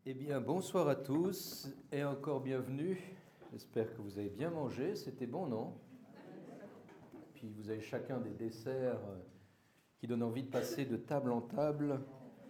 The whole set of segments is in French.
Eh bien, bonsoir à tous et encore bienvenue. J'espère que vous avez bien mangé. C'était bon, non? Puis vous avez chacun des desserts qui donnent envie de passer de table en table.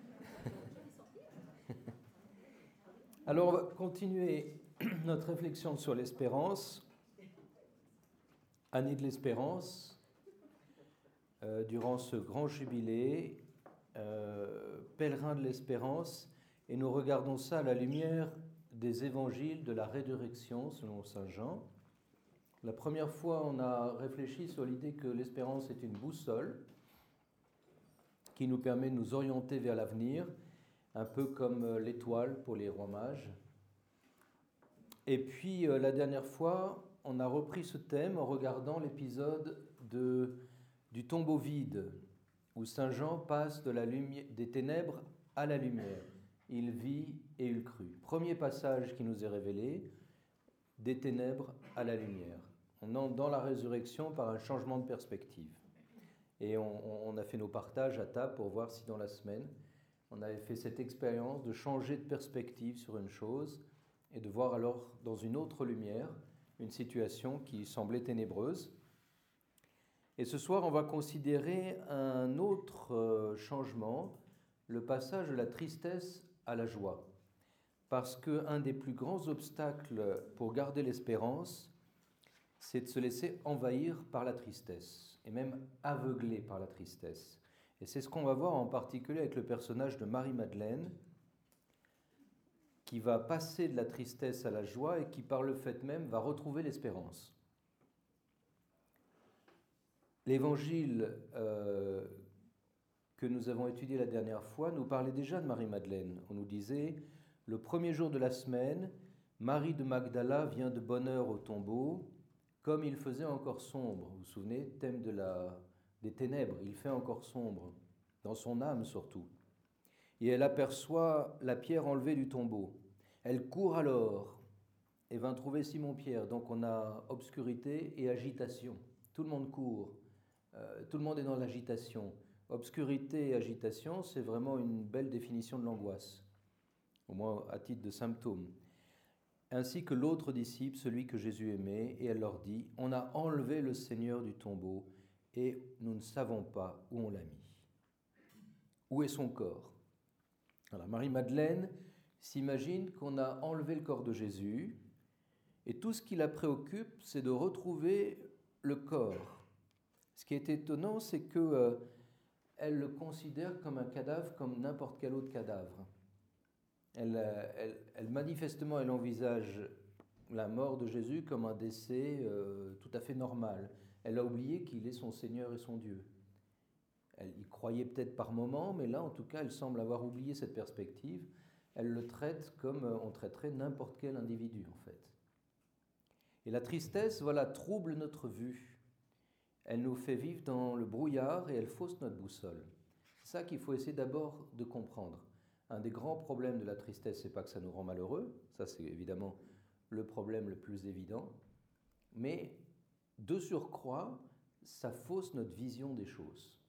Alors, on va continuer notre réflexion sur l'espérance. Année de l'espérance, durant ce grand jubilé, pèlerin de l'espérance. Et nous regardons ça à la lumière des évangiles de la résurrection selon saint Jean. La première fois, on a réfléchi sur l'idée que l'espérance est une boussole qui nous permet de nous orienter vers l'avenir, un peu comme l'étoile pour les rois mages. Et puis, la dernière fois, on a repris ce thème en regardant l'épisode du tombeau vide, où saint Jean passe des ténèbres à la lumière. Il vit et il crut. Premier passage qui nous est révélé, des ténèbres à la lumière. On entre dans la résurrection par un changement de perspective. Et on a fait nos partages à table pour voir si dans la semaine, on avait fait cette expérience de changer de perspective sur une chose et de voir alors dans une autre lumière une situation qui semblait ténébreuse. Et ce soir, on va considérer un autre changement, le passage de la tristesse à la joie. Parce qu'un des plus grands obstacles pour garder l'espérance, c'est de se laisser envahir par la tristesse, et même aveugler par la tristesse. Et c'est ce qu'on va voir en particulier avec le personnage de Marie-Madeleine, qui va passer de la tristesse à la joie et qui, par le fait même, va retrouver l'espérance. L'évangile que nous avons étudié la dernière fois nous parlait déjà de Marie-Madeleine. On nous disait, le premier jour de la semaine, Marie de Magdala vient de bonne heure au tombeau, comme il faisait encore sombre. Vous vous souvenez, thème des ténèbres, il fait encore sombre, dans son âme surtout. Et elle aperçoit la pierre enlevée du tombeau. Elle court alors et vint trouver Simon-Pierre. Donc on a obscurité et agitation. Tout le monde court, tout le monde est dans l'agitation. Obscurité et agitation, c'est vraiment une belle définition de l'angoisse, au moins à titre de symptôme. Ainsi que l'autre disciple, celui que Jésus aimait, et elle leur dit, on a enlevé le Seigneur du tombeau et nous ne savons pas où on l'a mis. Où est son corps? Alors, Marie-Madeleine s'imagine qu'on a enlevé le corps de Jésus et tout ce qui la préoccupe, c'est de retrouver le corps. Ce qui est étonnant, c'est que elle le considère comme un cadavre, comme n'importe quel autre cadavre. Elle manifestement, elle envisage la mort de Jésus comme un décès tout à fait normal. Elle a oublié qu'il est son Seigneur et son Dieu. Elle y croyait peut-être par moments, mais là, en tout cas, elle semble avoir oublié cette perspective. Elle le traite comme on traiterait n'importe quel individu, en fait. Et la tristesse, voilà, trouble notre vue. Elle nous fait vivre dans le brouillard et elle fausse notre boussole. C'est ça qu'il faut essayer d'abord de comprendre. Un des grands problèmes de la tristesse, c'est pas que ça nous rend malheureux, ça c'est évidemment le problème le plus évident, mais de surcroît, ça fausse notre vision des choses.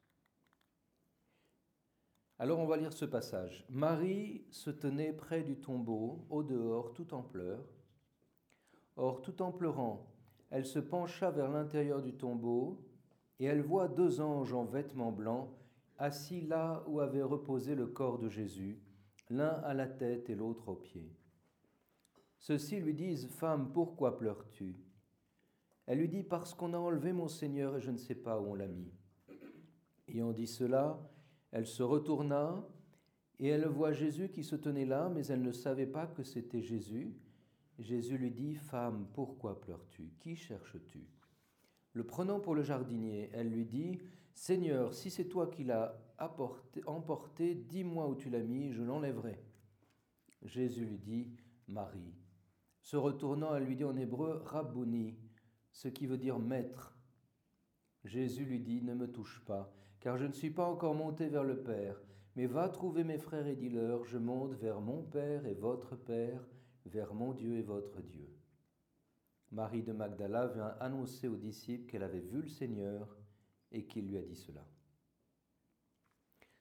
Alors on va lire ce passage. Marie se tenait près du tombeau, au dehors, tout en pleurs. Or, tout en pleurant, elle se pencha vers l'intérieur du tombeau et elle voit 2 anges en vêtements blancs assis là où avait reposé le corps de Jésus, l'un à la tête et l'autre aux pieds. Ceux-ci lui disent, « Femme, pourquoi pleures-tu » Elle lui dit, « Parce qu'on a enlevé mon Seigneur et je ne sais pas où on l'a mis. » Ayant dit cela, elle se retourna et elle voit Jésus qui se tenait là, mais elle ne savait pas que c'était Jésus. Jésus lui dit, « Femme, pourquoi pleures-tu? Qui cherches-tu » Le prenant pour le jardinier, elle lui dit, « Seigneur, si c'est toi qui l'as emporté, dis-moi où tu l'as mis, je l'enlèverai. » Jésus lui dit, « Marie. » Se retournant, elle lui dit en hébreu, « Rabbouni », ce qui veut dire « maître ». Jésus lui dit, « Ne me touche pas, car je ne suis pas encore monté vers le Père, mais va trouver mes frères et dis-leur, je monte vers mon Père et votre Père, vers mon Dieu et votre Dieu. » Marie de Magdala vint annoncer aux disciples qu'elle avait vu le Seigneur et qu'il lui a dit cela.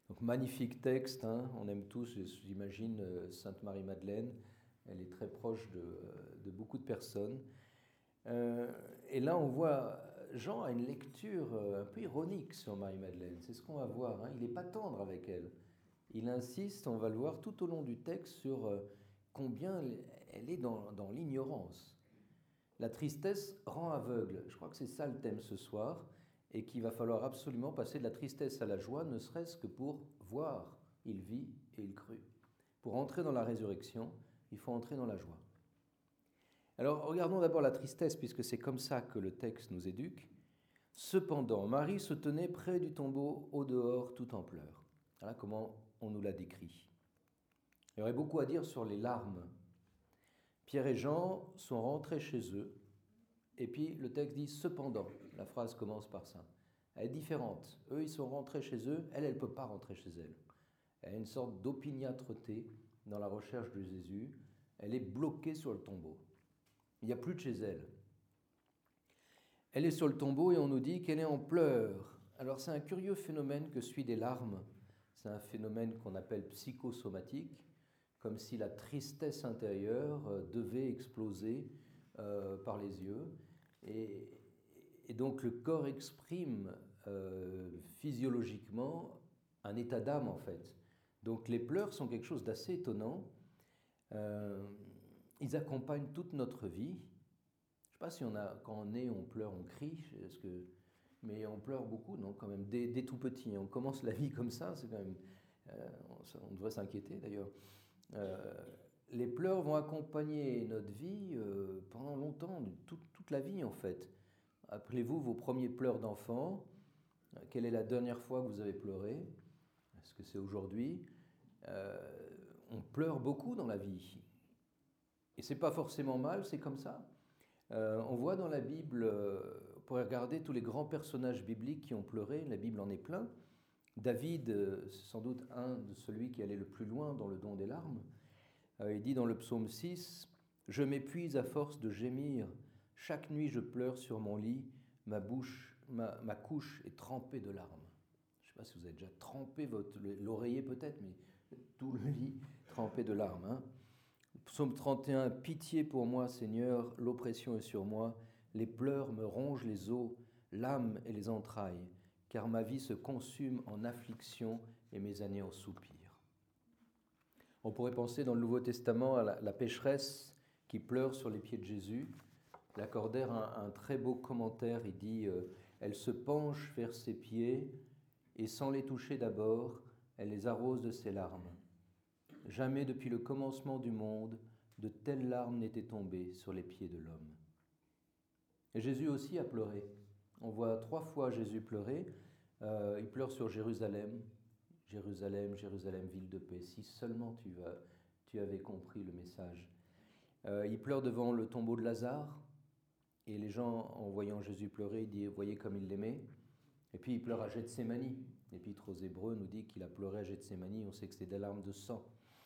Donc magnifique texte, hein, on aime tous, j'imagine, Sainte Marie-Madeleine, elle est très proche de beaucoup de personnes. Et là, on voit, Jean a une lecture un peu ironique sur Marie-Madeleine, c'est ce qu'on va voir, hein. Il n'est pas tendre avec elle. Il insiste, on va le voir tout au long du texte, sur combien elle est dans l'ignorance. La tristesse rend aveugle. Je crois que c'est ça le thème ce soir, et qu'il va falloir absolument passer de la tristesse à la joie, ne serait-ce que pour voir. Il vit et il crut. Pour entrer dans la résurrection, il faut entrer dans la joie. Alors, regardons d'abord la tristesse, puisque c'est comme ça que le texte nous éduque. Cependant, Marie se tenait près du tombeau, au dehors, tout en pleurs. Voilà comment on nous l'a décrit. Il y aurait beaucoup à dire sur les larmes. Pierre et Jean sont rentrés chez eux, et puis le texte dit « cependant ». La phrase commence par ça. Elle est différente. Eux, ils sont rentrés chez eux, elle ne peut pas rentrer chez elle. Elle a une sorte d'opiniâtreté dans la recherche de Jésus. Elle est bloquée sur le tombeau. Il n'y a plus de chez elle. Elle est sur le tombeau et on nous dit qu'elle est en pleurs. Alors c'est un curieux phénomène que suit des larmes. C'est un phénomène qu'on appelle psychosomatique, comme si la tristesse intérieure devait exploser par les yeux. Et donc le corps exprime physiologiquement un état d'âme en fait. Donc les pleurs sont quelque chose d'assez étonnant. Ils accompagnent toute notre vie. Je ne sais pas si quand on est, on pleure, on crie, mais on pleure beaucoup, non, quand même, dès tout petit. On commence la vie comme ça, c'est quand même, on devrait s'inquiéter d'ailleurs. Les pleurs vont accompagner notre vie pendant longtemps, toute la vie en fait. Appelez-vous vos premiers pleurs d'enfant. Quelle est la dernière fois que vous avez pleuré? Est-ce que c'est aujourd'hui? On pleure beaucoup dans la vie. Et c'est pas forcément mal, c'est comme ça. On voit dans la Bible, on pourrait regarder tous les grands personnages bibliques qui ont pleuré, la Bible en est plein. David, c'est sans doute un de celui qui allait le plus loin dans le don des larmes. Il dit dans le psaume 6, « Je m'épuise à force de gémir, chaque nuit je pleure sur mon lit, ma couche est trempée de larmes. » Je ne sais pas si vous avez déjà trempé l'oreiller peut-être, mais tout le lit trempé de larmes. Hein. Psaume 31, « Pitié pour moi, Seigneur, l'oppression est sur moi, les pleurs me rongent les os, l'âme et les entrailles, car ma vie se consume en affliction et mes années en soupir. » On pourrait penser dans le Nouveau Testament à la pécheresse qui pleure sur les pieds de Jésus. Lacordaire a un très beau commentaire, il dit « Elle se penche vers ses pieds et sans les toucher d'abord, elle les arrose de ses larmes. Jamais depuis le commencement du monde, de telles larmes n'étaient tombées sur les pieds de l'homme. » Et Jésus aussi a pleuré. On voit 3 fois Jésus pleurer. Il pleure sur Jérusalem. « Jérusalem, Jérusalem, ville de paix, si seulement tu avais compris le message. » Il pleure devant le tombeau de Lazare. Et les gens, en voyant Jésus pleurer, ils disent « Voyez comme il l'aimait. » Et puis il pleure à Gethsémani. L'Épître aux Hébreux nous dit qu'il a pleuré à Gethsémani. On sait que c'était des larmes de sang.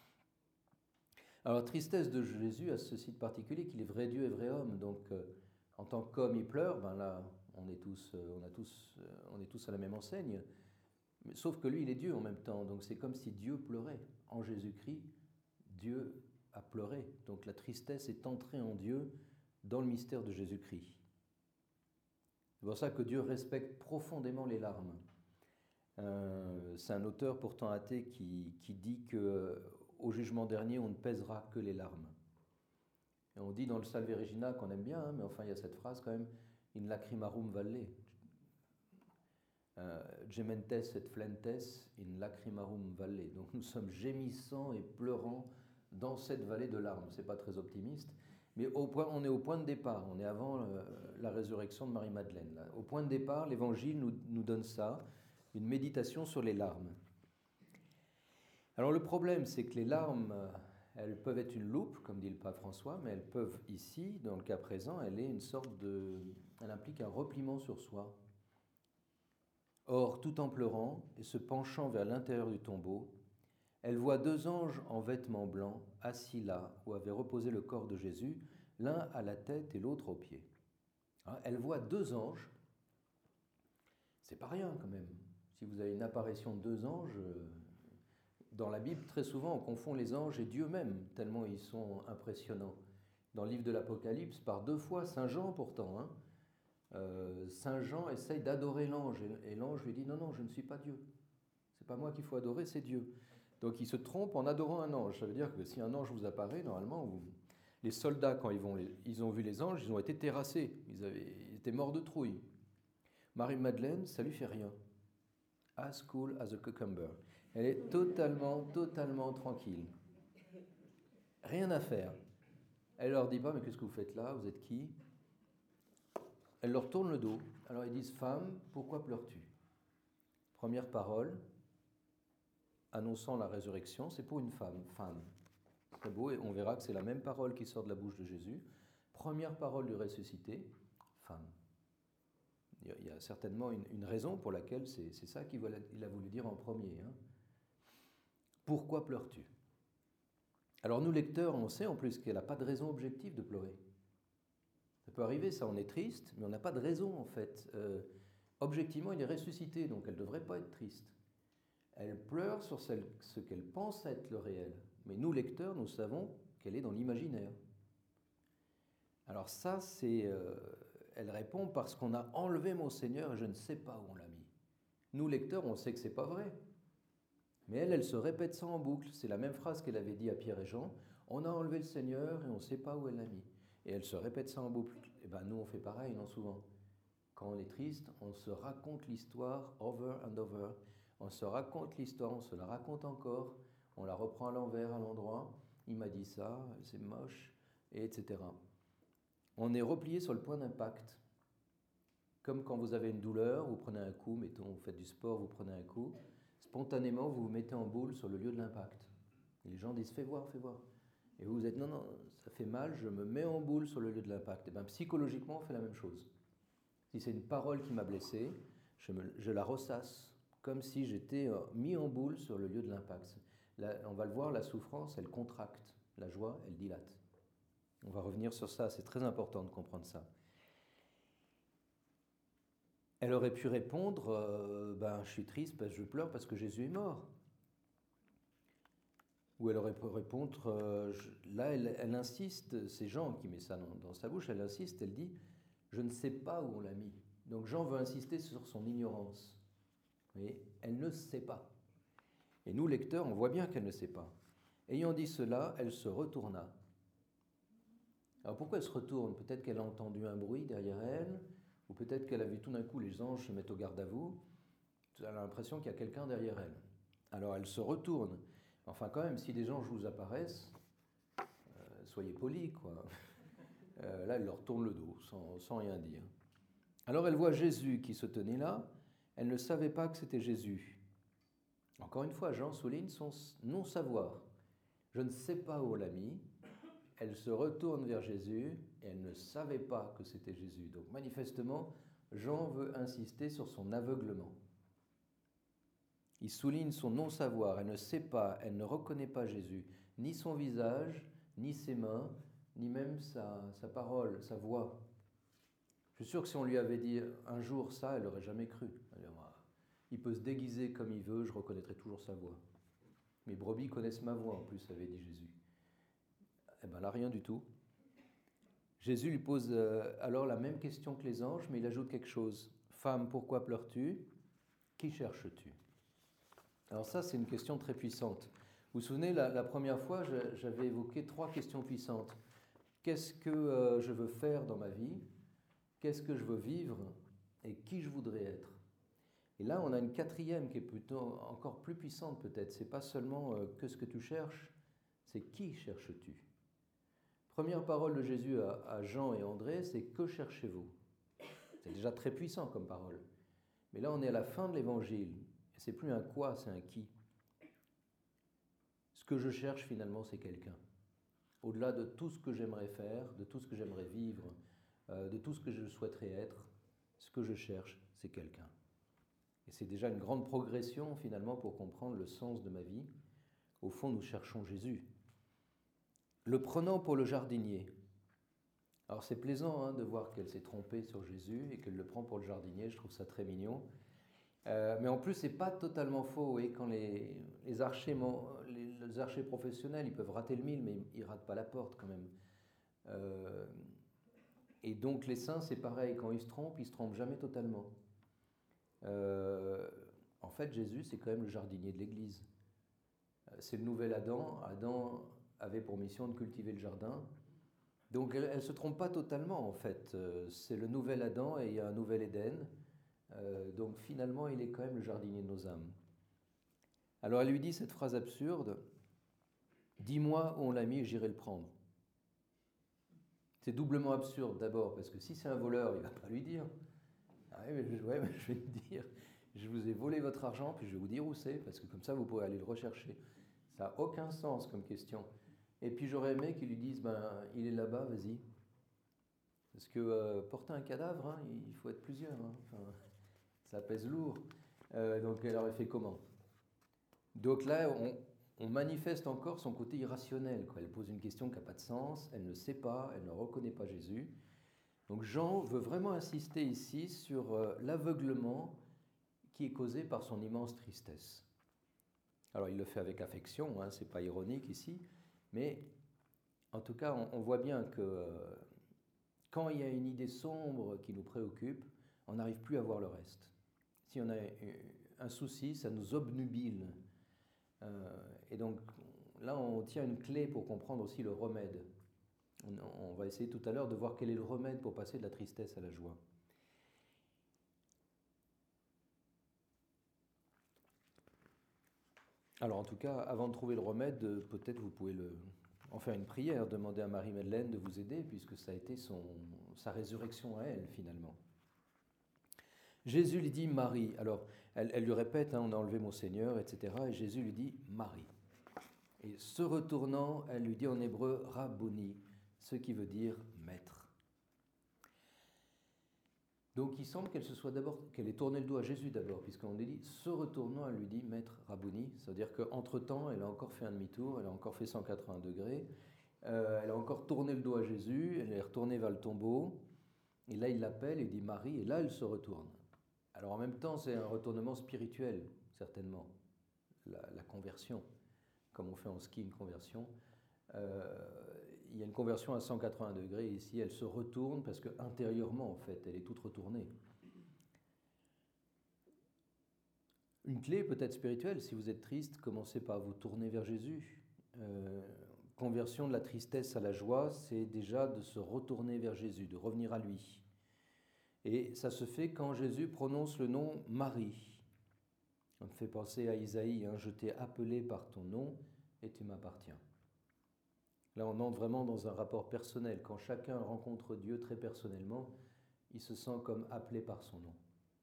Alors, tristesse de Jésus a ceci de particulier qu'il est vrai Dieu et vrai homme. Donc, en tant qu'homme, il pleure. Ben là, on est tous à la même enseigne. Mais, sauf que lui, il est Dieu en même temps. Donc, c'est comme si Dieu pleurait. En Jésus-Christ, Dieu a pleuré. Donc, la tristesse est entrée en Dieu dans le mystère de Jésus-Christ. C'est pour ça que Dieu respecte profondément les larmes. C'est un auteur pourtant athée qui dit qu'au jugement dernier, on ne pèsera que les larmes. Et on dit dans le Salve Regina qu'on aime bien, hein, mais enfin il y a cette phrase quand même, « In lacrimarum valle ». Gementes et flentes in lacrimarum valle. Donc nous sommes gémissants et pleurants dans cette vallée de larmes. C'est pas très optimiste, mais on est au point de départ. On est avant la résurrection de Marie-Madeleine. Là. Au point de départ, l'Évangile nous donne ça, une méditation sur les larmes. Alors le problème, c'est que les larmes, elles peuvent être une loupe, comme dit le pape François, mais elles peuvent ici, dans le cas présent, elle implique un repliement sur soi. Or, tout en pleurant et se penchant vers l'intérieur du tombeau, elle voit 2 anges en vêtements blancs assis là où avait reposé le corps de Jésus, l'un à la tête et l'autre aux pieds. Elle voit 2 anges, c'est pas rien quand même. Si vous avez une apparition de 2 anges, dans la Bible, très souvent, on confond les anges et Dieu même, tellement ils sont impressionnants. Dans le livre de l'Apocalypse, par 2 fois, Saint Jean pourtant, Saint Jean essaye d'adorer l'ange, et l'ange lui dit « Non, non, je ne suis pas Dieu. C'est pas moi qu'il faut adorer, c'est Dieu. » Donc il se trompe en adorant un ange. Ça veut dire que si un ange vous apparaît, normalement, les soldats, quand ils ont vu les anges, ils ont été terrassés. Ils étaient morts de trouille. Marie-Madeleine, ça lui fait rien. As cool as a cucumber. Elle est totalement tranquille. Rien à faire. Elle leur dit pas, mais qu'est-ce que vous faites là? Vous êtes qui? Elle leur tourne le dos. Alors ils disent, femme, pourquoi pleures-tu? Première parole, annonçant la résurrection, c'est pour une femme. Femme. Très beau, et on verra que c'est la même parole qui sort de la bouche de Jésus. Première parole du ressuscité, femme. Il y a certainement une raison pour laquelle c'est ça qu'il a voulu dire en premier. Pourquoi pleures-tu? Alors nous, lecteurs, on sait en plus qu'elle n'a pas de raison objective de pleurer. Ça peut arriver, ça, on est triste, mais on n'a pas de raison en fait. Objectivement, il est ressuscité, donc elle ne devrait pas être triste. Elle pleure sur ce qu'elle pense être le réel. Mais nous, lecteurs, nous savons qu'elle est dans l'imaginaire. Alors ça, elle répond parce qu'on a enlevé mon Seigneur et je ne sais pas où on l'a mis. Nous, lecteurs, on sait que ce n'est pas vrai. Mais elle se répète ça en boucle. C'est la même phrase qu'elle avait dit à Pierre et Jean. On a enlevé le Seigneur et on ne sait pas où elle l'a mis. Et elle se répète ça en boucle. Et bien nous, on fait pareil, non, souvent. Quand on est triste, on se raconte l'histoire over and over. On se raconte l'histoire, on se la raconte encore. On la reprend à l'envers, à l'endroit. Il m'a dit ça, c'est moche, et etc. On est replié sur le point d'impact. Comme quand vous avez une douleur, vous prenez un coup, mettons, vous faites du sport, vous prenez un coup, spontanément, vous vous mettez en boule sur le lieu de l'impact. Et les gens disent, fais voir, fais voir. Et vous êtes, non, non, ça fait mal, je me mets en boule sur le lieu de l'impact. Et bien, psychologiquement, on fait la même chose. Si c'est une parole qui m'a blessé, je la ressasse, comme si j'étais mis en boule sur le lieu de l'impact. Là, on va le voir, la souffrance, elle contracte. La joie, elle dilate. On va revenir sur ça, c'est très important de comprendre ça. Elle aurait pu répondre, je suis triste, parce que je pleure parce que Jésus est mort. Ou elle aurait pu répondre, là elle insiste, c'est Jean qui met ça dans sa bouche, elle insiste, elle dit, je ne sais pas où on l'a mis. Donc Jean veut insister sur son ignorance. Mais elle ne sait pas. Et nous, lecteurs, on voit bien qu'elle ne sait pas. Ayant dit cela, elle se retourna. Alors pourquoi elle se retourne? Peut-être qu'elle a entendu un bruit derrière elle, ou peut-être qu'elle a vu tout d'un coup les anges se mettre au garde à vous. Elle a l'impression qu'il y a quelqu'un derrière elle. Alors elle se retourne. Enfin quand même, si des anges vous apparaissent, soyez polis, quoi. Là, elle leur tourne le dos, sans rien dire. Alors elle voit Jésus qui se tenait là. Elle ne savait pas que c'était Jésus. Encore une fois, Jean souligne son non-savoir. Je ne sais pas où on l'a mis. Elle se retourne vers Jésus et elle ne savait pas que c'était Jésus. Donc manifestement, Jean veut insister sur son aveuglement. Il souligne son non-savoir. Elle ne sait pas, elle ne reconnaît pas Jésus, ni son visage, ni ses mains, ni même sa parole, sa voix. Je suis sûr que si on lui avait dit un jour ça, elle n'aurait jamais cru. Il peut se déguiser comme il veut, je reconnaîtrai toujours sa voix. Mes brebis connaissent ma voix, en plus, avait dit Jésus. Eh bien là, rien du tout. Jésus lui pose alors la même question que les anges, mais il ajoute quelque chose. Femme, pourquoi pleures-tu? Qui cherches-tu? Alors ça, c'est une question très puissante. Vous vous souvenez, la première fois, j'avais évoqué 3 questions puissantes. Qu'est-ce que je veux faire dans ma vie? Qu'est-ce que je veux vivre? Et qui je voudrais être? Et là, on a une 4e qui est plutôt encore plus puissante peut-être. C'est pas seulement que ce que tu cherches, c'est qui cherches-tu? Première parole de Jésus à Jean et André, c'est que cherchez-vous? C'est déjà très puissant comme parole. Mais là, on est à la fin de l'évangile. Et c'est plus un quoi, c'est un qui. Ce que je cherche finalement, c'est quelqu'un. Au-delà de tout ce que j'aimerais faire, de tout ce que j'aimerais vivre, de tout ce que je souhaiterais être, ce que je cherche, c'est quelqu'un. Et c'est déjà une grande progression finalement pour comprendre le sens de ma vie. Au fond, nous cherchons Jésus. Le prenant pour le jardinier. Alors c'est plaisant de voir qu'elle s'est trompée sur Jésus et qu'elle le prend pour le jardinier, je trouve ça très mignon. Mais en plus, c'est pas totalement faux. Et quand les archers professionnels, ils peuvent rater le mille, mais ils ratent pas la porte quand même. Et donc les saints, c'est pareil. Quand ils se trompent jamais totalement. En fait, Jésus, c'est quand même le jardinier de l'Église. C'est le nouvel Adam. Adam avait pour mission de cultiver le jardin. Donc elle ne se trompe pas totalement, en fait. C'est le nouvel Adam et il y a un nouvel Éden. Donc finalement, il est quand même le jardinier de nos âmes. Alors elle lui dit cette phrase absurde, « Dis-moi où on l'a mis et j'irai le prendre ». C'est doublement absurde d'abord, parce que si c'est un voleur, il ne va pas lui dire. Ah oui, mais je vais lui dire, je vous ai volé votre argent, puis je vais vous dire où c'est, parce que comme ça, vous pourrez aller le rechercher. Ça n'a aucun sens comme question. Et puis j'aurais aimé qu'il lui dise, il est là-bas, vas-y. Parce que porter un cadavre, hein, il faut être plusieurs. Hein. Enfin, ça pèse lourd. Donc elle aurait fait comment? Donc là, on manifeste encore son côté irrationnel. Elle pose une question qui n'a pas de sens, elle ne sait pas, elle ne reconnaît pas Jésus. Donc Jean veut vraiment insister ici sur l'aveuglement qui est causé par son immense tristesse. Alors il le fait avec affection, hein, c'est pas ironique ici, mais en tout cas on voit bien que quand il y a une idée sombre qui nous préoccupe, on n'arrive plus à voir le reste. Si on a un souci, ça nous obnubile. Et donc là, on tient une clé pour comprendre aussi le remède. On va essayer tout à l'heure de voir quel est le remède pour passer de la tristesse à la joie. Alors en tout cas, avant de trouver le remède, peut-être vous pouvez en faire une prière, demander à Marie-Madeleine de vous aider, puisque ça a été sa résurrection à elle, finalement. Jésus lui dit Marie. Alors, elle lui répète, hein, on a enlevé mon Seigneur, etc. Et Jésus lui dit Marie. Et se retournant, elle lui dit en hébreu Rabboni, ce qui veut dire maître. Donc il semble qu'elle ait tourné le dos à Jésus d'abord, puisqu'on dit se retournant, elle lui dit maître Rabboni. Ça veut dire qu'entre-temps, elle a encore fait un demi-tour, elle a encore fait 180 degrés, elle a encore tourné le dos à Jésus, elle est retournée vers le tombeau, et là il l'appelle, il dit Marie, et là elle se retourne. Alors en même temps, c'est un retournement spirituel, certainement, la conversion, comme on fait en ski une conversion. Il y a une conversion à 180 degrés ici, elle se retourne parce qu'intérieurement, en fait, elle est toute retournée. Une clé peut-être spirituelle, si vous êtes triste, commencez par vous tourner vers Jésus. Conversion de la tristesse à la joie, c'est déjà de se retourner vers Jésus, de revenir à lui. Et ça se fait quand Jésus prononce le nom Marie. On me fait penser à Isaïe, hein, « Je t'ai appelé par ton nom et tu m'appartiens ». Là, on entre vraiment dans un rapport personnel. Quand chacun rencontre Dieu très personnellement, il se sent comme appelé par son nom.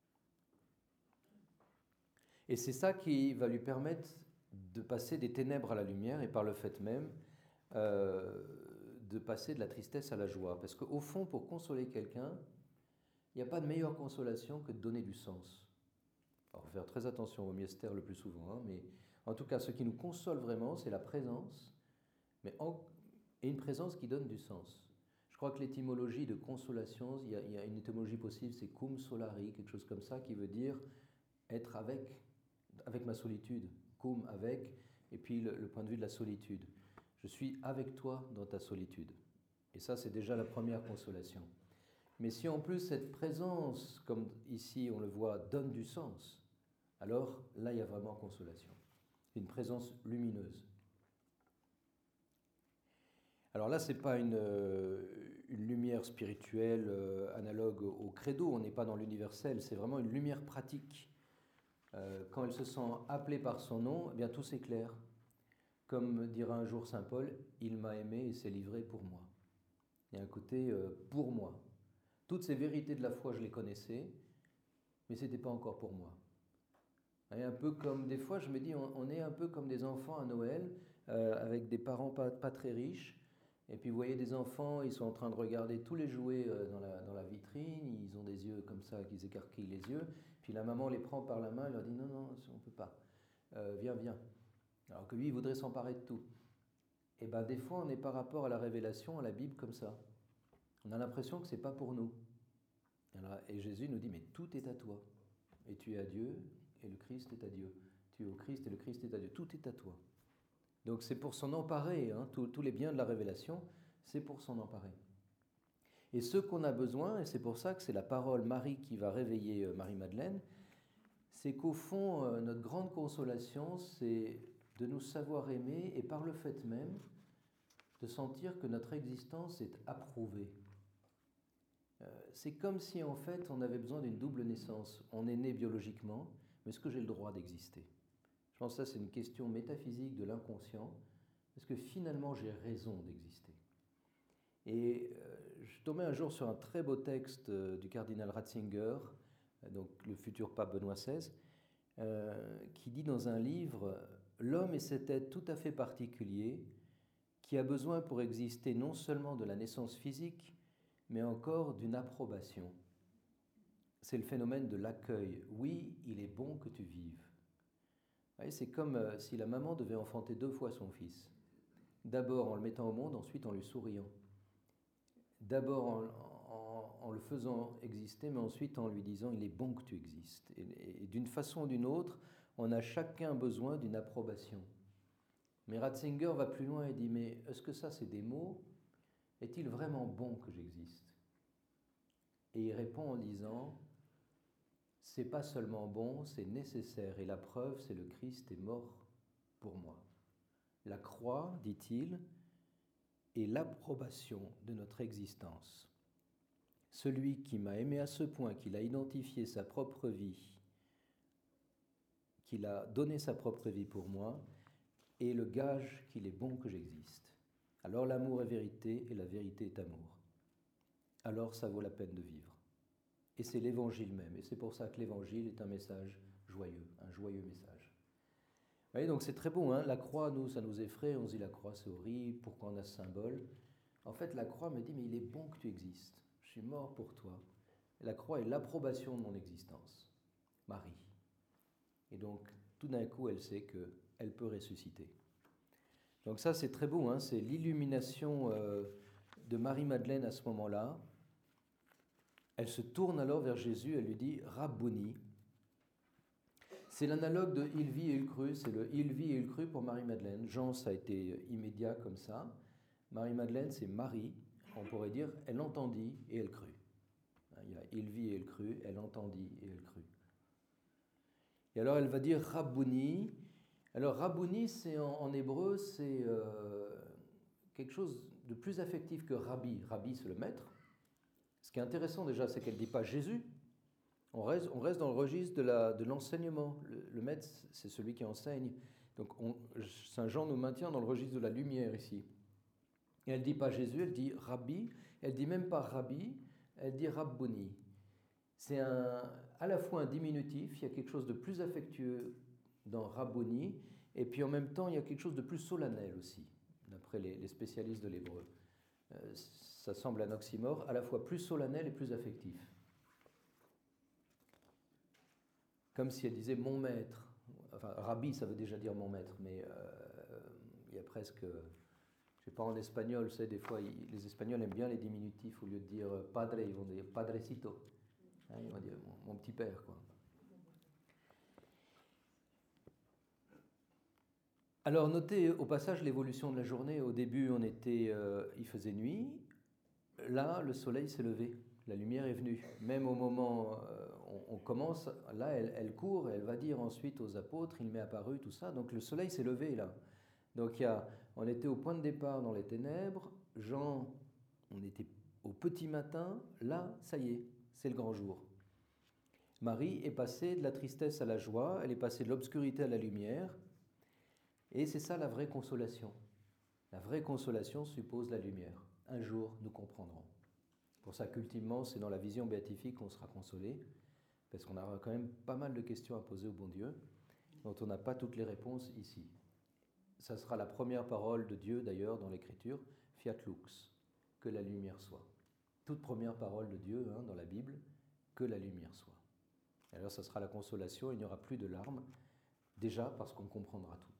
Et c'est ça qui va lui permettre de passer des ténèbres à la lumière et par le fait même de passer de la tristesse à la joie. Parce qu'au fond, pour consoler quelqu'un, il n'y a pas de meilleure consolation que de donner du sens. Alors, faut faire très attention au mystère le plus souvent, hein, mais en tout cas, ce qui nous console vraiment, c'est la présence, et une présence qui donne du sens. Je crois que l'étymologie de consolation, il y a une étymologie possible, c'est cum solari, quelque chose comme ça, qui veut dire être avec ma solitude, cum avec, et puis le point de vue de la solitude. Je suis avec toi dans ta solitude. Et ça, c'est déjà la première consolation. Mais si en plus cette présence, comme ici on le voit, donne du sens, alors là, il y a vraiment consolation. Une présence lumineuse. Alors là, ce n'est pas une lumière spirituelle analogue au credo, on n'est pas dans l'universel, c'est vraiment une lumière pratique. Quand elle se sent appelée par son nom, eh bien tout s'éclaire. Comme dira un jour saint Paul, « Il m'a aimé et s'est livré pour moi ». Il y a un côté pour moi. Toutes ces vérités de la foi, je les connaissais, mais ce n'était pas encore pour moi. Et un peu comme, des fois, je me dis, on est un peu comme des enfants à Noël, avec des parents pas très riches, et puis vous voyez des enfants, ils sont en train de regarder tous les jouets dans la vitrine, ils ont des yeux comme ça, qu'ils écarquillent les yeux, puis la maman les prend par la main, elle leur dit, non, on ne peut pas, viens. Alors que lui, il voudrait s'emparer de tout. Et bien des fois, on est par rapport à la révélation, à la Bible, comme ça. On a l'impression que ce n'est pas pour nous. Et Jésus nous dit, mais tout est à toi. Et tu es à Dieu, et le Christ est à Dieu. Tu es au Christ et le Christ est à Dieu. Tout est à toi. Donc c'est pour s'en emparer, hein, tous les biens de la révélation, c'est pour s'en emparer. Et ce qu'on a besoin, et c'est pour ça que c'est la parole Marie qui va réveiller Marie-Madeleine, c'est qu'au fond, notre grande consolation, c'est de nous savoir aimer et par le fait même, de sentir que notre existence est approuvée. C'est comme si en fait on avait besoin d'une double naissance. On est né biologiquement, mais est-ce que j'ai le droit d'exister ? Je pense que ça c'est une question métaphysique de l'inconscient. Est-ce que finalement j'ai raison d'exister ? Et je tombais un jour sur un très beau texte du cardinal Ratzinger, donc le futur pape Benoît XVI, qui dit dans un livre « L'homme est cet être tout à fait particulier qui a besoin pour exister non seulement de la naissance physique, mais encore d'une approbation. C'est le phénomène de l'accueil. Oui, il est bon que tu vives. » C'est comme si la maman devait enfanter 2 fois son fils. D'abord en le mettant au monde, ensuite en lui souriant. D'abord en le faisant exister, mais ensuite en lui disant « il est bon que tu existes ». Et d'une façon ou d'une autre, on a chacun besoin d'une approbation. Mais Ratzinger va plus loin et dit « mais est-ce que ça c'est des mots ? Est-il vraiment bon que j'existe ?» Et il répond en disant « c'est pas seulement bon, c'est nécessaire, et la preuve c'est le Christ est mort pour moi. La croix, dit-il, est l'approbation de notre existence. Celui qui m'a aimé à ce point qu'il a identifié sa propre vie, qu'il a donné sa propre vie pour moi, est le gage qu'il est bon que j'existe. Alors l'amour est vérité et la vérité est amour. Alors ça vaut la peine de vivre. Et c'est l'évangile même. Et c'est pour ça que l'évangile est un message joyeux, un joyeux message. Vous voyez, donc c'est très beau, hein. La croix, nous, ça nous effraie. On se dit la croix, c'est horrible. Pourquoi on a ce symbole ? En fait, la croix me dit, mais il est bon que tu existes. Je suis mort pour toi. Et la croix est l'approbation de mon existence. Marie. Et donc, tout d'un coup, elle sait qu'elle peut ressusciter. Donc ça, c'est très beau, hein. C'est l'illumination de Marie-Madeleine à ce moment-là. Elle se tourne alors vers Jésus, elle lui dit « Rabbouni ». C'est l'analogue de « il vit et il crut », c'est le « il vit et il crut » pour Marie-Madeleine. Jean, ça a été immédiat comme ça. Marie-Madeleine, c'est Marie, on pourrait dire « elle entendit et elle crut ». Il y a « il vit et il crut », elle entendit et elle crut. Et alors elle va dire « Rabbouni ». Alors Rabbouni, c'est en hébreu, c'est quelque chose de plus affectif que Rabbi. Rabbi, c'est le maître. Ce qui est intéressant déjà, c'est qu'elle ne dit pas Jésus. On reste dans le registre de l'enseignement. Le maître, c'est celui qui enseigne. Donc Saint Jean nous maintient dans le registre de la lumière ici. Et elle ne dit pas Jésus, elle dit Rabbi. Elle ne dit même pas Rabbi, elle dit Rabbouni. C'est à la fois un diminutif, il y a quelque chose de plus affectueux dans Rabbouni, et puis en même temps, il y a quelque chose de plus solennel aussi, d'après les spécialistes de l'hébreu. Ça semble un oxymore, à la fois plus solennel et plus affectif. Comme si elle disait « mon maître ». Enfin, Rabbi, ça veut déjà dire « mon maître », mais il y a presque... Je ne sais pas, en espagnol, vous savez, des fois, les Espagnols aiment bien les diminutifs. Au lieu de dire « padre », ils vont dire « padrecito ». Hein, ils vont dire « mon petit père », quoi. Alors, notez au passage l'évolution de la journée. Au début, il faisait nuit. Là, le soleil s'est levé, la lumière est venue. Même au moment où on commence, là, elle court, et elle va dire ensuite aux apôtres, il m'est apparu, tout ça. Donc le soleil s'est levé, là. Donc on était au point de départ dans les ténèbres. Jean, on était au petit matin. Là, ça y est, c'est le grand jour. Marie est passée de la tristesse à la joie, elle est passée de l'obscurité à la lumière. Et c'est ça la vraie consolation. La vraie consolation suppose la lumière. Un jour, nous comprendrons. Pour ça qu'ultimement, c'est dans la vision béatifique qu'on sera consolé, parce qu'on aura quand même pas mal de questions à poser au bon Dieu, dont on n'a pas toutes les réponses ici. Ça sera la première parole de Dieu, d'ailleurs, dans l'Écriture, Fiat Lux, que la lumière soit. Toute première parole de Dieu dans la Bible, que la lumière soit. Et alors, ça sera la consolation, il n'y aura plus de larmes, déjà parce qu'on comprendra tout.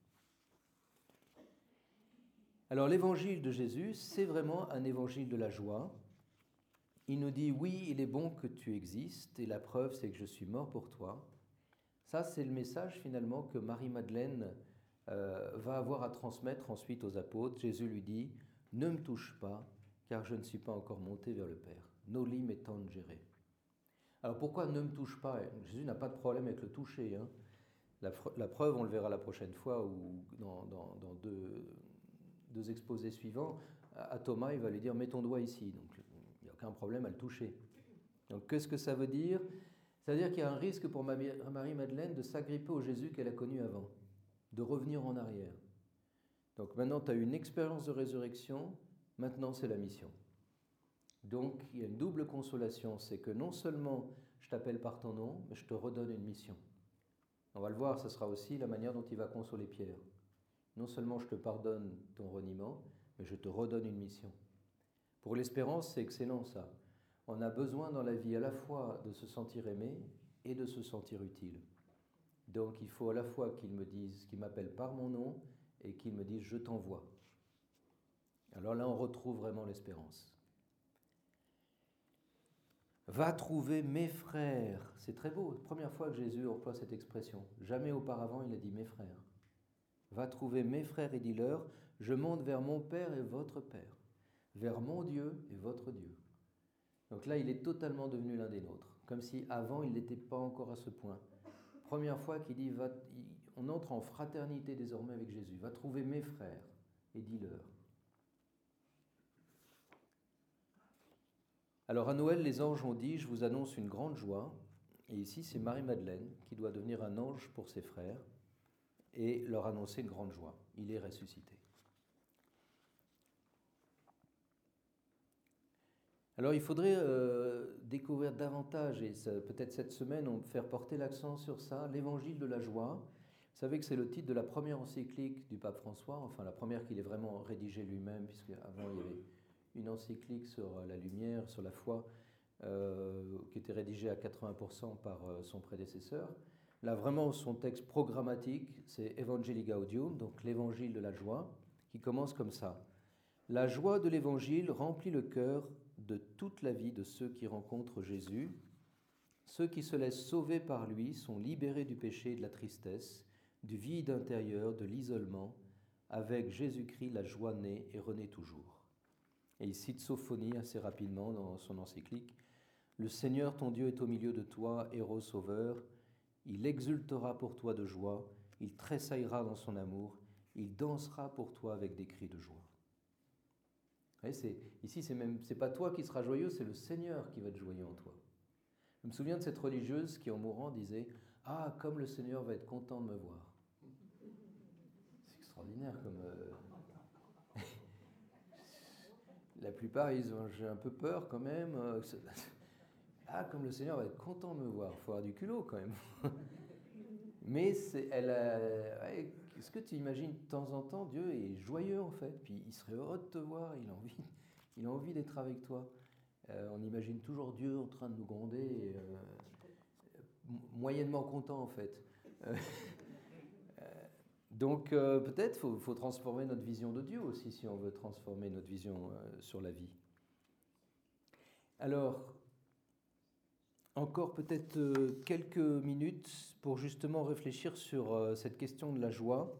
Alors l'évangile de Jésus, c'est vraiment un évangile de la joie. Il nous dit, oui, il est bon que tu existes, et la preuve, c'est que je suis mort pour toi. Ça, c'est le message finalement que Marie-Madeleine va avoir à transmettre ensuite aux apôtres. Jésus lui dit, « Ne me touche pas, car je ne suis pas encore monté vers le Père. Noli me tangere. » Alors pourquoi ne me touche pas? Jésus n'a pas de problème avec le toucher. Hein. La preuve, on le verra la prochaine fois, ou dans deux exposés suivants, à Thomas, il va lui dire « Mets ton doigt ici ». Donc il n'y a aucun problème à le toucher. Donc qu'est-ce que ça veut dire? Ça veut dire qu'il y a un risque pour Marie-Madeleine de s'agripper au Jésus qu'elle a connu avant, de revenir en arrière. Donc maintenant, tu as eu une expérience de résurrection, maintenant c'est la mission. Donc il y a une double consolation, c'est que non seulement je t'appelle par ton nom, mais je te redonne une mission. On va le voir, ce sera aussi la manière dont il va consoler Pierre. Non seulement je te pardonne ton reniement, mais je te redonne une mission. Pour l'espérance, c'est excellent ça. On a besoin dans la vie à la fois de se sentir aimé et de se sentir utile. Donc il faut à la fois qu'il me dise, qu'il m'appelle par mon nom et qu'il me dise « je t'envoie ». Alors là, on retrouve vraiment l'espérance. Va trouver mes frères. C'est très beau. Première fois que Jésus emploie cette expression. Jamais auparavant, il a dit mes frères. Va trouver mes frères et dis-leur, je monte vers mon Père et votre Père, vers mon Dieu et votre Dieu. Donc là, il est totalement devenu l'un des nôtres, comme si avant, il n'était pas encore à ce point. Première fois qu'il dit, on entre en fraternité désormais avec Jésus. Va trouver mes frères et dis-leur. Alors à Noël, les anges ont dit, je vous annonce une grande joie. Et ici, c'est Marie-Madeleine qui doit devenir un ange pour ses frères et leur annoncer une grande joie. Il est ressuscité. Alors il faudrait découvrir davantage, et peut-être cette semaine, on faire porter l'accent sur ça, l'évangile de la joie. Vous savez que c'est le titre de la première encyclique du pape François, enfin la première qu'il ait vraiment rédigée lui-même, puisque avant il y avait une encyclique sur la lumière, sur la foi, qui était rédigée à 80% par son prédécesseur. Là, vraiment, son texte programmatique, c'est Evangelii Gaudium, donc l'évangile de la joie, qui commence comme ça. La joie de l'évangile remplit le cœur de toute la vie de ceux qui rencontrent Jésus. Ceux qui se laissent sauver par lui sont libérés du péché et de la tristesse, du vide intérieur, de l'isolement. Avec Jésus-Christ, la joie naît et renaît toujours. Et il cite Sophonie assez rapidement dans son encyclique. Le Seigneur, ton Dieu, est au milieu de toi, héros sauveur. Il exultera pour toi de joie, il tressaillera dans son amour, il dansera pour toi avec des cris de joie. Vous voyez, ici, c'est pas toi qui seras joyeux, c'est le Seigneur qui va être joyeux en toi. Je me souviens de cette religieuse qui, en mourant, disait « Ah, comme le Seigneur va être content de me voir ». C'est extraordinaire comme... La plupart, j'ai un peu peur quand même. Ah, comme le Seigneur va être content de me voir. Il faut avoir du culot quand même. Mais est-ce que tu imagines de temps en temps, Dieu est joyeux en fait, puis il serait heureux de te voir, il a envie d'être avec toi. On imagine toujours Dieu en train de nous gronder, moyennement content en fait. Donc peut-être faut transformer notre vision de Dieu aussi si on veut transformer notre vision sur la vie. Alors, encore peut-être quelques minutes pour justement réfléchir sur cette question de la joie.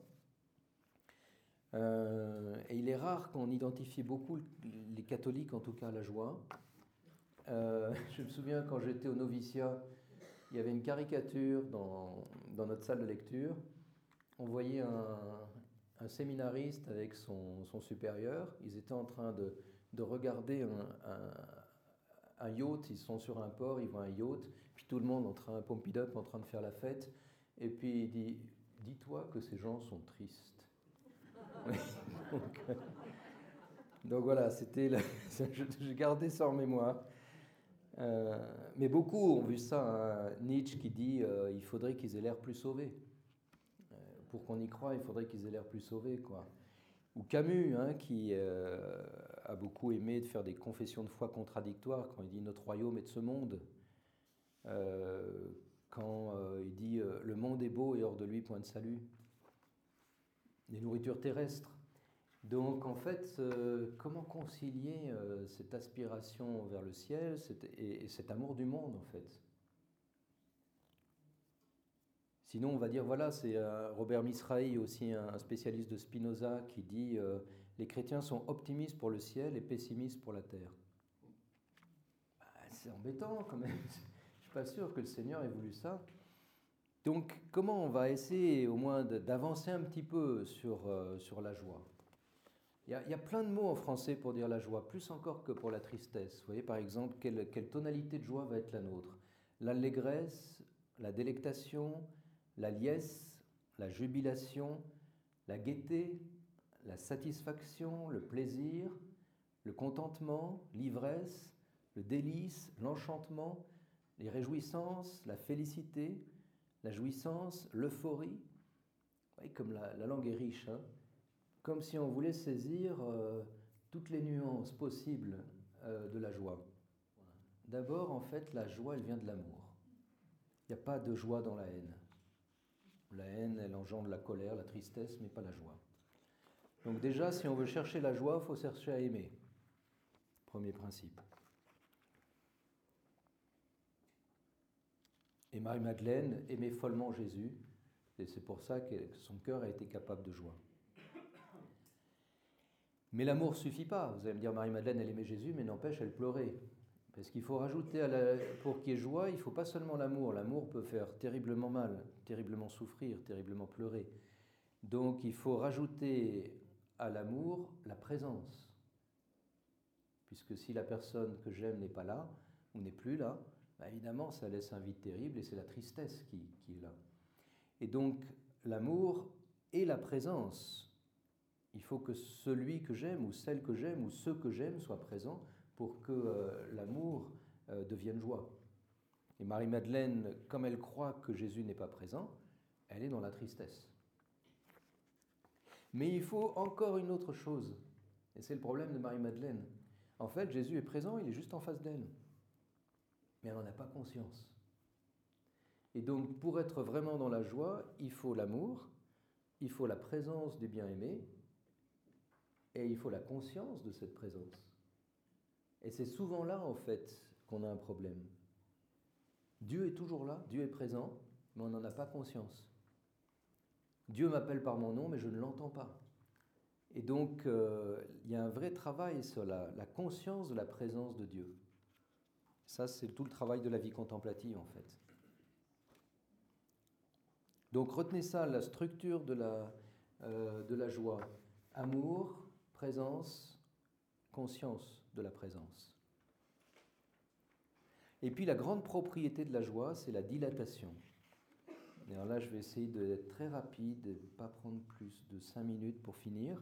Et il est rare qu'on identifie beaucoup, les catholiques en tout cas, à la joie. Je me souviens quand j'étais au noviciat, il y avait une caricature dans notre salle de lecture. On voyait un séminariste avec son supérieur. Ils étaient en train de regarder un yacht. Ils sont sur un port, ils voient un yacht. Puis tout le monde en train, pump it up, en train de faire la fête. Et puis il dit, dis-toi que ces gens sont tristes. donc voilà, j'ai gardé ça en mémoire. Mais beaucoup ont vu ça. Hein. Nietzsche qui dit il faudrait qu'ils aient l'air plus sauvés. Pour qu'on y croie, il faudrait qu'ils aient l'air plus sauvés, quoi. Ou Camus, hein, qui a beaucoup aimé de faire des confessions de foi contradictoires quand il dit « notre royaume est de ce monde ». Quand il dit « le monde est beau et hors de lui point de salut ». Les nourritures terrestres. Donc en fait, comment concilier cette aspiration vers le ciel et cet amour du monde, en fait ? Sinon, on va dire, voilà, c'est Robert Misrahi, aussi un spécialiste de Spinoza, qui dit les chrétiens sont optimistes pour le ciel et pessimistes pour la terre. Bah, c'est embêtant quand même. Je ne suis pas sûr que le Seigneur ait voulu ça. Donc, comment on va essayer au moins d'avancer un petit peu sur la joie? Il y a plein de mots en français pour dire la joie, plus encore que pour la tristesse. Vous voyez, par exemple, quelle tonalité de joie va être la nôtre? L'allégresse, la délectation, la liesse, la jubilation, la gaieté, la satisfaction, le plaisir, le contentement, l'ivresse, le délice, l'enchantement, les réjouissances, la félicité, la jouissance, l'euphorie. Comme la langue est riche, hein, comme si on voulait saisir toutes les nuances possibles de la joie. D'abord, en fait, la joie, elle vient de l'amour. Il n'y a pas de joie dans la haine. La haine, elle engendre la colère, la tristesse, mais pas la joie. Donc déjà, si on veut chercher la joie, il faut chercher à aimer. Premier principe. Et Marie-Madeleine aimait follement Jésus, et c'est pour ça que son cœur a été capable de joie. Mais l'amour ne suffit pas. Vous allez me dire, Marie-Madeleine, elle aimait Jésus, mais n'empêche, elle pleurait. Parce qu'il faut rajouter, pour qu'il y ait joie, il ne faut pas seulement l'amour. L'amour peut faire terriblement mal, terriblement souffrir, terriblement pleurer. Donc il faut rajouter à l'amour la présence. Puisque si la personne que j'aime n'est pas là, ou n'est plus là, bah évidemment, ça laisse un vide terrible et c'est la tristesse qui est là. Et donc l'amour et la présence. Il faut que celui que j'aime, ou celle que j'aime, ou ceux que j'aime soient présents pour que l'amour devienne joie. Et Marie-Madeleine, comme elle croit que Jésus n'est pas présent, elle est dans la tristesse. Mais il faut encore une autre chose, et c'est le problème de Marie-Madeleine. En fait, Jésus est présent, il est juste en face d'elle, mais elle n'en a pas conscience. Et donc, pour être vraiment dans la joie, il faut l'amour, il faut la présence du bien-aimé, et il faut la conscience de cette présence. Et c'est souvent là, en fait, qu'on a un problème. Dieu est toujours là, Dieu est présent, mais on n'en a pas conscience. Dieu m'appelle par mon nom, mais je ne l'entends pas. Et donc, il y a un vrai travail sur la conscience de la présence de Dieu. Ça, c'est tout le travail de la vie contemplative, en fait. Donc, retenez ça, la structure de la joie. Amour, présence, conscience de la présence. Et puis la grande propriété de la joie, c'est la dilatation. Alors là, je vais essayer d'être très rapide, de ne pas prendre plus de 5 minutes pour finir.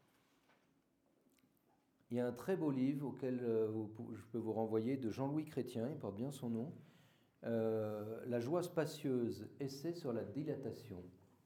Il y a un très beau livre auquel je peux vous renvoyer de Jean-Louis Chrétien, il porte bien son nom, La joie spacieuse, essai sur la dilatation.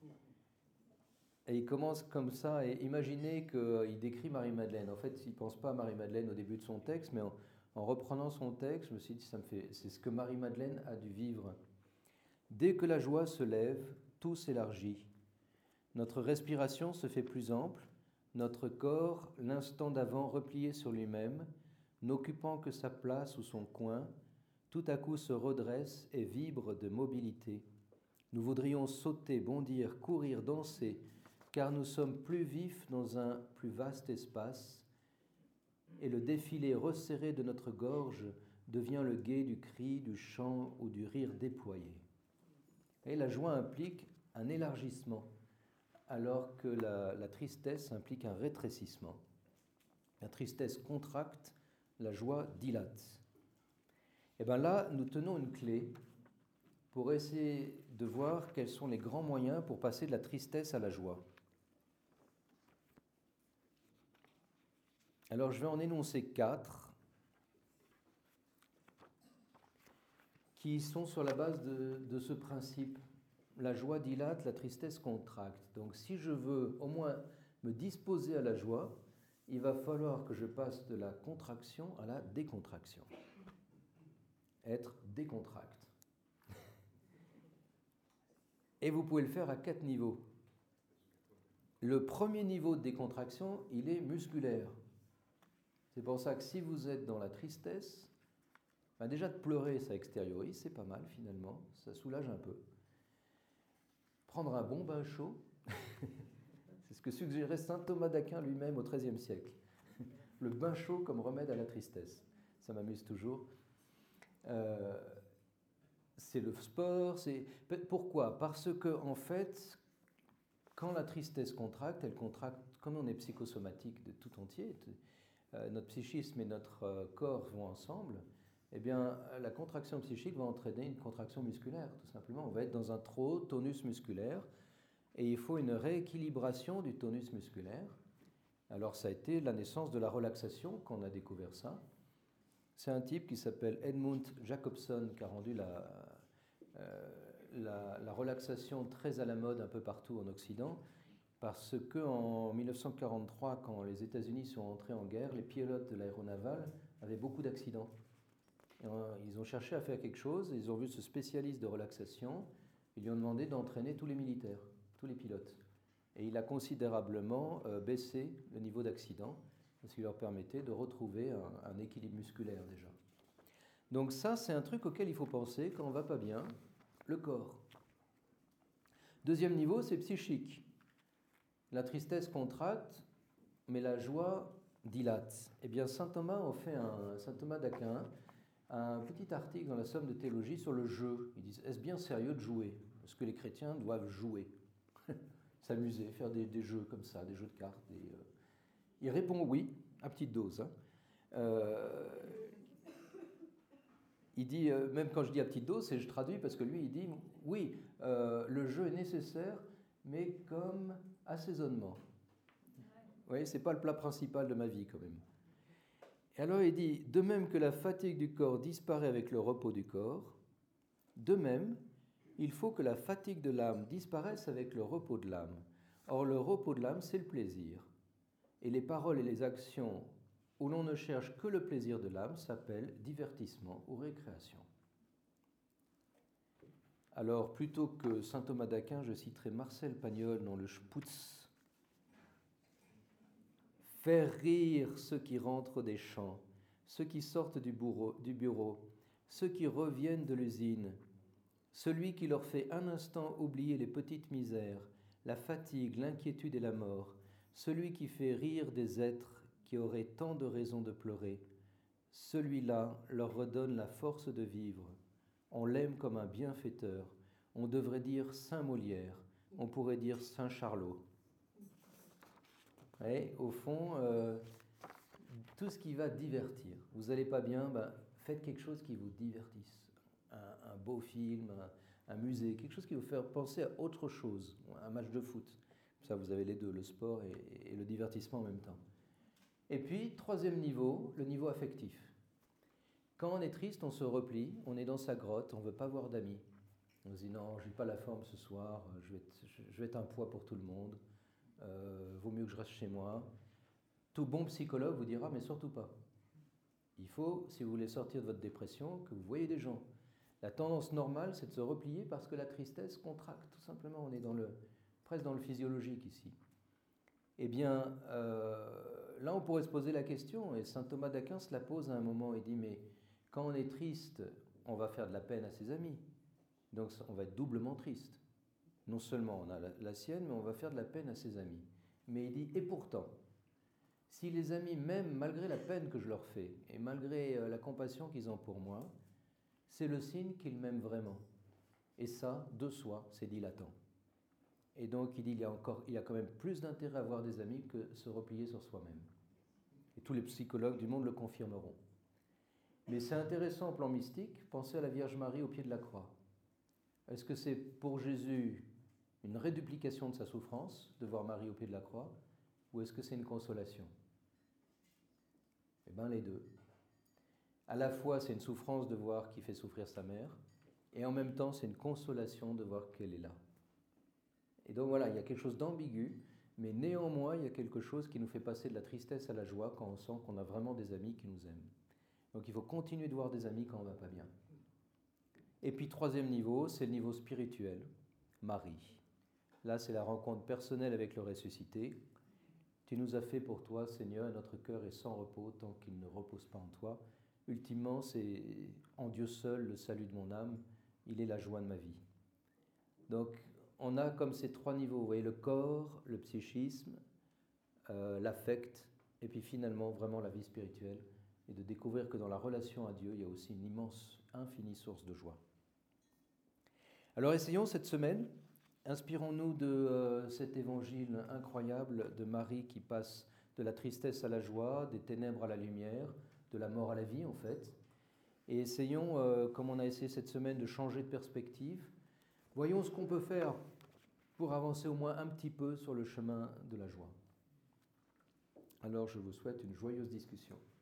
Et il commence comme ça, et imaginez qu'il décrit Marie-Madeleine. En fait, il ne pense pas à Marie-Madeleine au début de son texte, mais en reprenant son texte, je me suis dit, c'est ce que Marie-Madeleine a dû vivre. Dès que la joie se lève, tout s'élargit. Notre respiration se fait plus ample, notre corps, l'instant d'avant replié sur lui-même, n'occupant que sa place ou son coin, tout à coup se redresse et vibre de mobilité. Nous voudrions sauter, bondir, courir, danser, car nous sommes plus vifs dans un plus vaste espace, et le défilé resserré de notre gorge devient le guet du cri, du chant ou du rire déployé. Et la joie implique un élargissement, alors que la tristesse implique un rétrécissement. La tristesse contracte, la joie dilate. Et bien là, nous tenons une clé pour essayer de voir quels sont les grands moyens pour passer de la tristesse à la joie. Alors je vais en énoncer 4 qui sont sur la base de ce principe. La joie dilate, la tristesse contracte. Donc si je veux au moins me disposer à la joie, il va falloir que je passe de la contraction à la décontraction. Être décontracte. Et vous pouvez le faire à 4 niveaux. Le premier niveau de décontraction, il est musculaire. C'est pour ça que si vous êtes dans la tristesse, déjà de pleurer, ça extériorise, c'est pas mal finalement, ça soulage un peu. prendre un bon bain chaud. C'est ce que suggérait saint Thomas d'Aquin lui-même au XIIIe siècle. Le bain chaud comme remède à la tristesse. Ça m'amuse toujours. C'est le sport. Pourquoi ? Parce que, en fait, quand la tristesse contracte, elle contracte, comme on est psychosomatique de tout entier, notre psychisme et notre corps vont ensemble, eh bien, la contraction psychique va entraîner une contraction musculaire, tout simplement. On va être dans un trop tonus musculaire, et il faut une rééquilibration du tonus musculaire. Alors, ça a été la naissance de la relaxation qu'on a découvert ça. C'est un type qui s'appelle Edmund Jacobson qui a rendu la relaxation très à la mode un peu partout en Occident, parce qu'en 1943, quand les États-Unis sont entrés en guerre, les pilotes de l'aéronavale avaient beaucoup d'accidents. Ils ont cherché à faire quelque chose, ils ont vu ce spécialiste de relaxation, ils lui ont demandé d'entraîner tous les militaires, tous les pilotes. Et il a considérablement baissé le niveau d'accident, ce qui leur permettait de retrouver un équilibre musculaire déjà. Donc ça, c'est un truc auquel il faut penser quand on ne va pas bien, le corps. Deuxième niveau, c'est psychique. La tristesse contracte, mais la joie dilate. Eh bien, saint Thomas d'Aquin, un petit article dans la Somme de théologie sur le jeu. Ils disent, est-ce bien sérieux de jouer ? Est-ce que les chrétiens doivent jouer ? S'amuser, faire des jeux comme ça, des jeux de cartes. Il répond oui, à petite dose. Il dit, même quand je dis à petite dose, je traduis parce que lui, il dit, oui, le jeu est nécessaire, mais comme assaisonnement. Vous voyez, ce n'est pas le plat principal de ma vie quand même. Et alors il dit, de même que la fatigue du corps disparaît avec le repos du corps, de même, il faut que la fatigue de l'âme disparaisse avec le repos de l'âme. Or, le repos de l'âme, c'est le plaisir. Et les paroles et les actions où l'on ne cherche que le plaisir de l'âme s'appellent divertissement ou récréation. Alors, plutôt que saint Thomas d'Aquin, je citerai Marcel Pagnol dans le Sputz. Faire rire ceux qui rentrent des champs, ceux qui sortent du bureau, ceux qui reviennent de l'usine, celui qui leur fait un instant oublier les petites misères, la fatigue, l'inquiétude et la mort, celui qui fait rire des êtres qui auraient tant de raisons de pleurer, celui-là leur redonne la force de vivre. On l'aime comme un bienfaiteur. On devrait dire Saint Molière, on pourrait dire Saint Charlot. Et au fond, tout ce qui va divertir. Vous n'allez pas bien, faites quelque chose qui vous divertisse. Un beau film, un musée, quelque chose qui vous fait penser à autre chose, un match de foot. Ça, vous avez les deux, le sport et le divertissement en même temps. Et puis, troisième niveau, le niveau affectif. Quand on est triste, on se replie, on est dans sa grotte, on ne veut pas voir d'amis. On se dit non, je n'ai pas la forme ce soir, je vais être un poids pour tout le monde, vaut mieux que je reste chez moi. Tout bon psychologue vous dira, mais surtout pas. Il faut, si vous voulez sortir de votre dépression, que vous voyez des gens. La tendance normale, c'est de se replier parce que la tristesse contracte, tout simplement. On est presque dans le physiologique ici. Eh bien, là, on pourrait se poser la question, et saint Thomas d'Aquin se la pose à un moment, il dit, mais quand on est triste, on va faire de la peine à ses amis. Donc, on va être doublement triste. Non seulement on a la sienne, mais on va faire de la peine à ses amis. Mais il dit, et pourtant, si les amis m'aiment malgré la peine que je leur fais, et malgré la compassion qu'ils ont pour moi, c'est le signe qu'ils m'aiment vraiment. Et ça, de soi, c'est dilatant. Et donc, il dit, il y a quand même plus d'intérêt à avoir des amis que se replier sur soi-même. Et tous les psychologues du monde le confirmeront. Mais c'est intéressant au plan mystique, pensez à la Vierge Marie au pied de la croix. Est-ce que c'est pour Jésus une réduplication de sa souffrance, de voir Marie au pied de la croix, ou est-ce que c'est une consolation ? Eh bien, les deux. À la fois, c'est une souffrance de voir qui fait souffrir sa mère, et en même temps, c'est une consolation de voir qu'elle est là. Et donc voilà, il y a quelque chose d'ambigu, mais néanmoins, il y a quelque chose qui nous fait passer de la tristesse à la joie quand on sent qu'on a vraiment des amis qui nous aiment. Donc il faut continuer de voir des amis quand on ne va pas bien. Et puis troisième niveau, c'est le niveau spirituel, Marie. Là, c'est la rencontre personnelle avec le ressuscité. Tu nous as fait pour toi, Seigneur, et notre cœur est sans repos tant qu'il ne repose pas en toi. Ultimement, c'est en Dieu seul le salut de mon âme, il est la joie de ma vie. Donc, on a comme ces trois niveaux, vous voyez, le corps, le psychisme, l'affect, et puis finalement vraiment la vie spirituelle, et de découvrir que dans la relation à Dieu, il y a aussi une immense, infinie source de joie. Alors essayons cette semaine, inspirons-nous de cet évangile incroyable de Marie qui passe de la tristesse à la joie, des ténèbres à la lumière, de la mort à la vie en fait, et essayons, comme on a essayé cette semaine, de changer de perspective. Voyons ce qu'on peut faire pour avancer au moins un petit peu sur le chemin de la joie. Alors je vous souhaite une joyeuse discussion.